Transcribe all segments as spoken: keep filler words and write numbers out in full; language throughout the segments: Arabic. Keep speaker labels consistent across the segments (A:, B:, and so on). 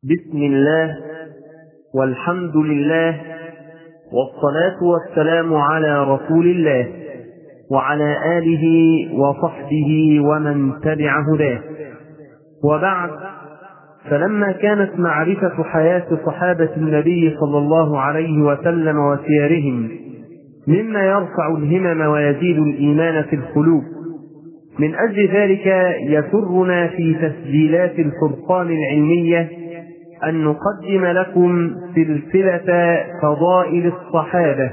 A: بسم الله والحمد لله والصلاة والسلام على رسول الله وعلى آله وصحبه ومن تبع هداه. وبعد، فلما كانت معرفة حياة صحابة النبي صلى الله عليه وسلم وسيرهم مما يرفع الهمم ويزيد الإيمان في القلوب، من أجل ذلك يسرنا في تسجيلات الفرقان العلمية أن نقدم لكم سلسلة فضائل الصحابة.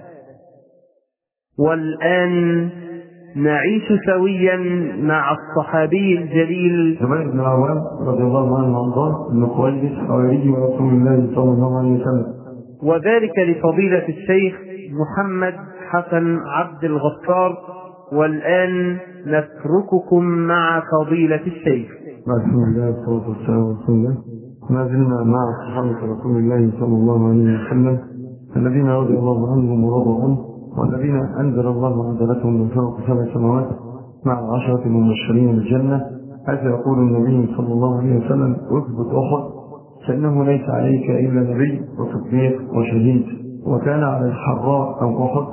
A: والآن نعيش سويا مع الصحابي الجليل
B: زبير بن العوام رضي الله عنه وارضاه بن خويلد حواري رسول الله صلى الله عليه وسلم،
A: وذلك لفضيلة الشيخ محمد حسن عبد الغفار. والآن نترككم مع فضيلة الشيخ.
B: بسم الله والصلاة والسلام على رسول الله. ما زلنا مع صحابة رسول الله صلى الله عليه وسلم الذين رضي الله عنهم ورضوا عنه، والذين أنزل الله عدلتهم من فوق سبع سماوات مع العشرة المبشرين بالجنة، حيث يقول النبي صلى الله عليه وسلم: اثبت أحد فإنه ليس عليك إلا نبي وصديق وشهيد. وكان على الحراء أو أحد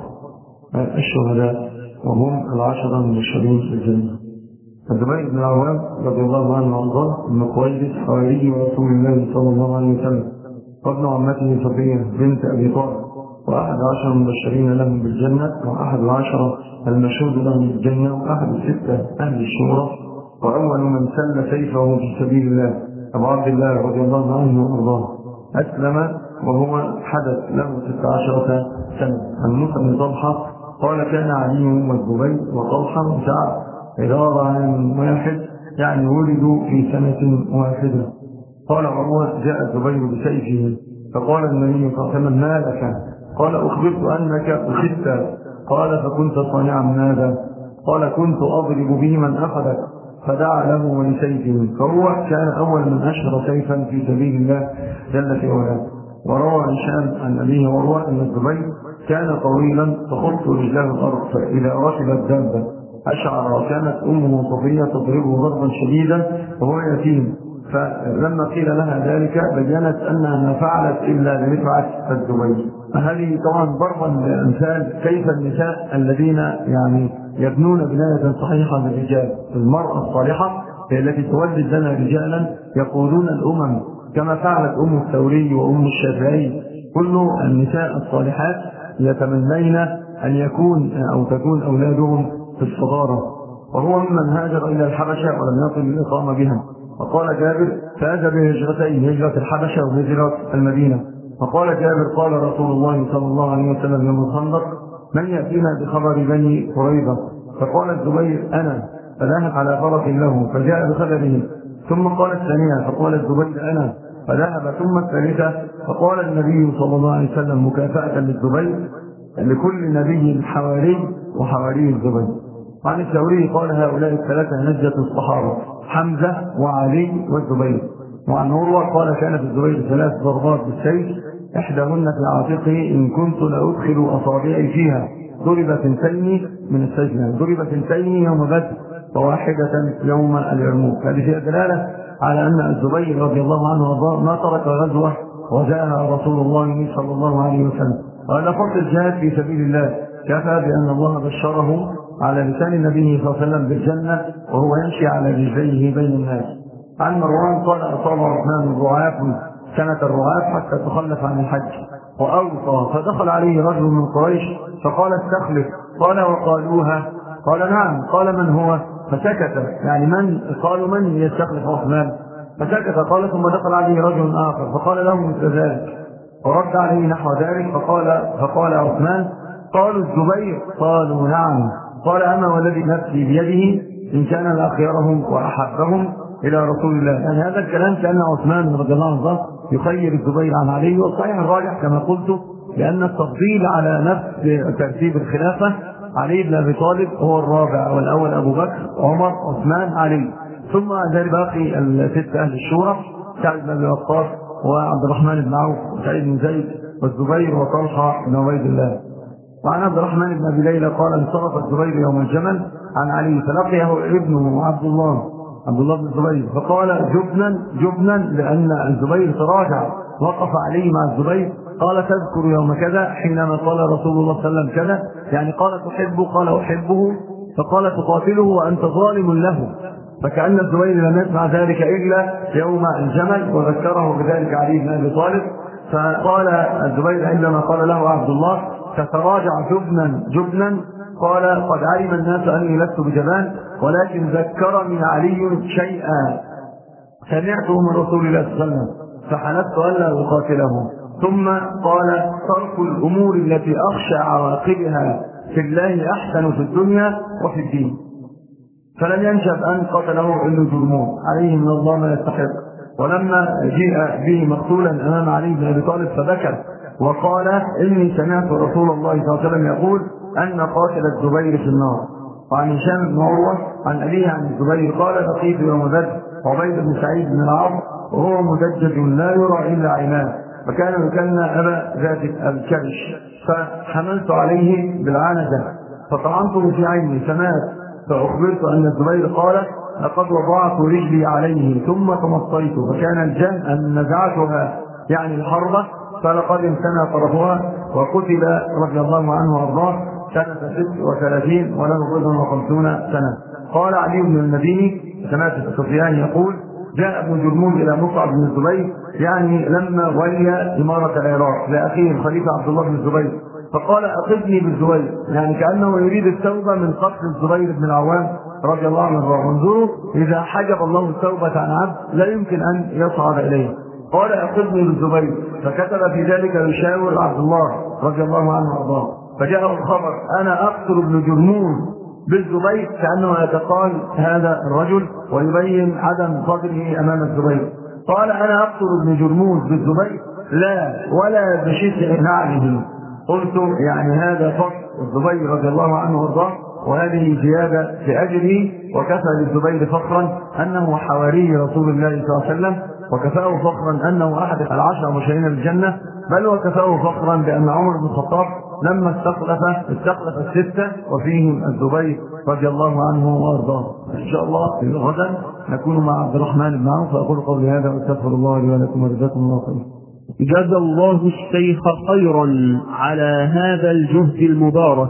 B: الشهداء، وهم العشرة المبشرين بالجنة. الزبير بن العوام رضي الله عنه وارضاه بن خويلد حواري رسول الله صلى الله عليه وسلم، وابن عمته صفية بنت أبي طالب، وأحد عشر المبشرين لهم بالجنة، وأحد العشرة المشهود لهم بالجنة، وأحد الستة أهل الشورى، وأول من سل سيفه في سبيل الله أبو عبد الله رضي الله عنه وارضاه. أسلم وهو حدث له ست عشرة سنة. عن موسى بن طلحة قال: كان علي والزبير وطلحة وسعد إدارة عام واحد، يعني ولدوا في سنة واحدة. قال عروة: جاء الزبير بسيفه فقال النبي صلى الله عليه وسلم: ما لك؟ قال: أخبرت أنك أخذت. قال: فكنت صانعا ماذا؟ قال: كنت أضرب به من أخذك. فدعا له ولسيفه، فهو كان أول من أشهر سيفا في سبيل الله جل في علاه. وروى هشام عن أبيه عروة أن الزبير كان طويلا تخط رجله الأرض، فإذا ركب الدابة أشعر، وكانت أمه صفية تضربه ضربا شديدا وهو يتيم. فلما قيل لها ذلك بينت أنها ما فعلت إلا لرفعة الزبير. هذه طبعا ضربا لأمثال كيف النساء الذين يعني يبنون بناية صحيحة للرجال. المرأة الصالحة هي التي تولد لنا رجالا يقودون الأمم، كما فعلت أم الثوري وأم الشافعي. كل النساء الصالحات يتمنين أن يكون أو تكون أولادهم في الصدارة. وهو ممن هاجر إلى الحبشة ولم يصل للإقامة بها. وقال جابر: فاز بهجرتين، هجرة الحبشة وهجرة المدينة. وقال جابر: قال رسول الله صلى الله عليه وسلم يوم الخندق: من يأتينا بخبر بني قريظة؟ فقال الزبير: أنا. فذهب على فرس له فجاء بخبره. ثم قال الثانية فقال الزبير: أنا. فذهب. ثم الثالثة فقال النبي صلى الله عليه وسلم مكافأة للزبير: لكل نبي حواري وحواري الزبير. عن الثوري قال: هؤلاء الثلاثة نجة الصحابة، حمزة وعلي والزبير. وعن عروة قال: كان في الزبير ثلاث ضربات بالسيف، إحداهن في عاتقه إن كنت لأدخل أصابعي فيها، ضرب ثنتين من السجن، ضرب ثنتين يوم بدر وواحدة يوم اليرموك. هذه فيها دلالة على أن الزبير رضي الله عنه وارضاه ما ترك غزوة وجاء رسول الله صلى الله عليه وسلم. وهذا فضل الجهاد في سبيل الله، كفى بأن الله بشره على لسان النبي صلى الله عليه وسلم بالجنة وهو يمشي على رجليه بين الناس. عن مروان قال: أصاب عثمان الرعاف سنة الرعاف حتى تخلف عن الحج وأوصى، فدخل عليه رجل من قريش فقال: استخلف. قال: وقالوها؟ قال: نعم. قال: من هو؟ فسكت. يعني من؟ قالوا: من يستخلف عثمان؟ فسكت. قال: ثم دخل عليه رجل آخر فقال له مثل ذلك، ورد عليه نحو ذلك. فقال فقال عثمان: قالوا الزبير؟ قالوا: نعم. قال: أما والذي نفسي بيده إن كان لأخيرهم وأحبهم إلى رسول الله. يعني هذا الكلام كأن عثمان رضي الله عنه يخير الزبير عن علي. والصحيح الراجح كما قلت لأن التفضيل على نفس ترتيب الخلافة، علي بن أبي طالب هو الرابع، والأول أبو بكر، عمر، عثمان، علي، ثم ذلك باقي الست أهل الشورى: سعد بن أبي وقاص وعبد الرحمن بن عوف وسعيد بن زيد والزبير وطلحة بن عبيد الله. وعن عبد الرحمن بن أبي ليلى قال: انصرف الزبير يوم الجمل عن علي فلقيه ابنه عبد الله عبد الله بن الزبير، فقال جبنا جبنا لأن الزبير تراجع، وقف عليه مع الزبير، قال تذكر يوم كذا حينما قال رسول الله صلى الله عليه وسلم كذا، يعني قال تحبه، قال أحبه، فقال تقاتله وأنت ظالم له، فكأن الزبير لم يسمع ذلك إلا يوم الجمل، وذكره بذلك علي بن أبي طالب. فقال الزبير عندما قال له عبد الله تتراجع جبنا جبنا، قال قد علم الناس أني لست بجبان، ولكن ذكرني علي شيئا سمعته من رسول الله صلى الله عليه وسلم فحلفت ألا أقاتله. ثم قال ترك الأمور التي أخشى عواقبها في الله أحسن في الدنيا وفي الدين. فلم ينشب أن قتله إلا جرمون عليه من الله ما يستحق. ولما جاء به مقتولا أمام علي بن أبي طالب فبكى وقال إني سمعت رسول الله صلى الله عليه وسلم يقول أن قاتل الزبير في النار. وعن هشام بن عروة عن أبيه عن الزبير قال لقيت يوم بدر عبيد بن سعيد بن العاص وهو مدجج لا يرى إلا عيناه، فكان يكنى أبا ذات الكبش، فحملت عليه بالعنزة فطعنته في عيني فمات، فأخبرت أن الزبير قال لقد وضعت رجلي عليه ثم تمطيت، فكان الجن أن نزعتها يعني الحربة، فلقد امتنى طرفها، وقتل رضي الله عنه وارضاه سنة ست وثلاثين وله بضع وخمسون سنة. قال علي بن المديني سمعت سفيان يقول جاء ابن جرمون إلى مصعب بن الزبير يعني لما ولي إمارة العراق لأخيه الخليفة عبد الله بن الزبير، فقال أخذني بالزبير، يعني كأنه يريد التوبة من قتل الزبير بن العوام رضي الله عنه. وانظروا إذا حجب الله التوبة عن عبد لا يمكن أن يصعد إليه. قال أخذني بالزبير، فكتب في ذلك يشاور عبد الله رضي الله عنه وارضاه، فجاءه الخبر أنا أقتل ابن جرمون بالزبير، كأنه يتقال هذا الرجل ويبين عدم قدره أمام الزبير. قال أنا أقتل ابن جرمون بالزبير لا ولا بشسع نعله. قلت يعني هذا فضل الزبير رضي الله عنه وارضاه، وهذه زيادة في أجره، وكفى للزبير فخرا أنه حواري رسول الله صلى الله عليه وسلم، وكفاه فخرا أنه أحد العشر مبشرين بالجنة، بل وكفاه فخرا بأن عمر بن الخطاب لما استخلف استخلف الستة وفيهم الزبير رضي الله عنه وارضاه. إن شاء الله غدا نكون مع عبد الرحمن بن عوف، فأقول قولي هذا واستغفر الله لي ولكم وجزاكم الله خيرا.
A: جزا الله الشيخ خيرا على هذا الجهد المبارك،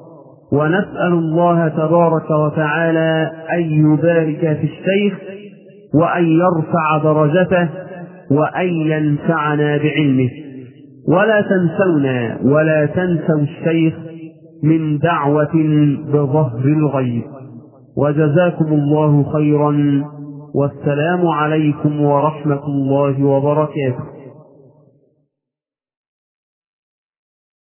A: ونسأل الله تبارك وتعالى أن يبارك في الشيخ وأن يرفع درجته وأن ينفعنا بعلمه. ولا تنسونا ولا تنسوا الشيخ من دعوة بظهر الغيب. وجزاكم الله خيرا، والسلام عليكم ورحمة الله وبركاته.